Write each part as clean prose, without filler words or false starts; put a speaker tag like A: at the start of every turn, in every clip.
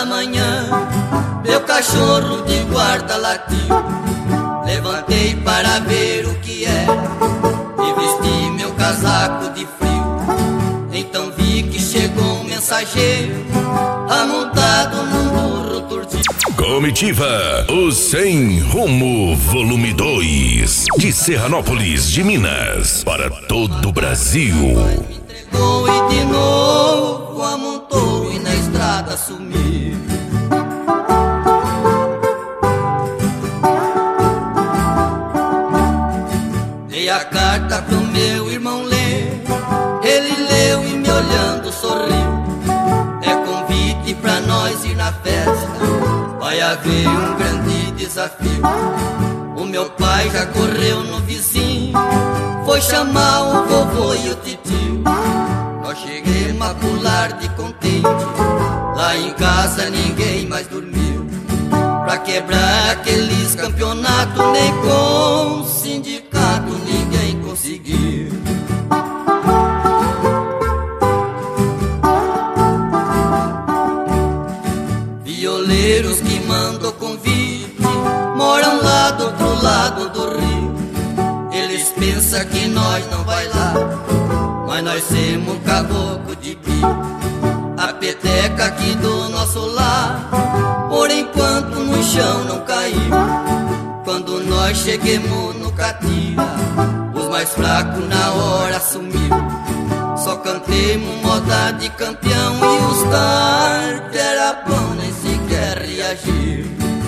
A: manhã, meu cachorro de guarda latiu. Levantei para ver o que era e vesti meu casaco de frio. Então vi que chegou um mensageiro amontado num burro turdido.
B: Comitiva, o Sem Rumo, volume 2, de Serranópolis, de Minas, para todo o Brasil.
A: Me entregou e de novo amontou e na estrada sumiu. Dei a carta pro meu irmão ler, ele leu e me olhando sorriu. É convite pra nós ir na festa, vai haver um grande desafio. O meu pai já correu no vizinho, foi chamar o vovô e o titio. Nós chegamos a pular de contente, lá em casa ninguém mais dormiu. Pra quebrar aqueles campeonatos, nem com sindicato ninguém conseguiu. Violeiros que mandam convite moram lá do outro lado do rio. Eles pensam que nós não vai lá, mas nós temos um caboclo de brio. A peteca aqui do nosso lar, por enquanto no chão não caiu. Quando nós chegamos no catira, os mais fracos na hora sumiu. Só cantemos moda de campeão e os tarde era bom, nem sequer reagiu.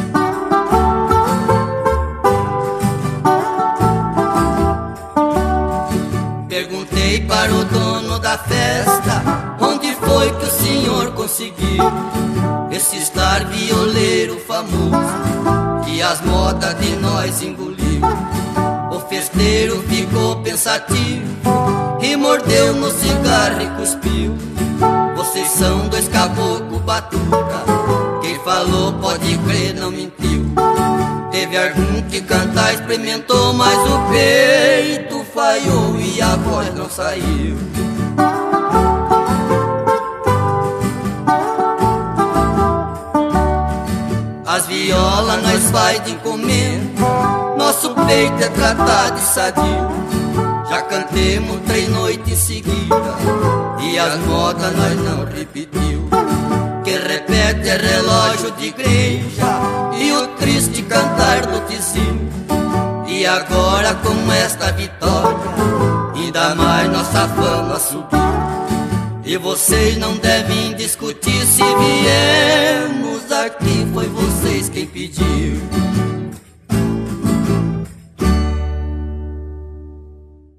A: Perguntei para o dono da festa, onde foi que o senhor conseguiu esse estar violeiro famoso, que as modas de nós engoliu. O festeiro ficou pensativo e mordeu no cigarro e cuspiu. Vocês são dois caboclo batuca, quem falou pode crer não mentiu. Teve algum que cantar experimentou, mas o peito falhou e a voz não saiu. As violas nós faz de encomenda, nosso peito é tratado de sadio. Já cantemos 3 noites em seguida e as modas nós não repetiu. Quem repete é relógio de igreja e o triste cantar do tizinho. E agora com esta vitória, ainda mais nossa fama subiu. E vocês não devem discutir se viemos aqui, foi vocês quem pediu.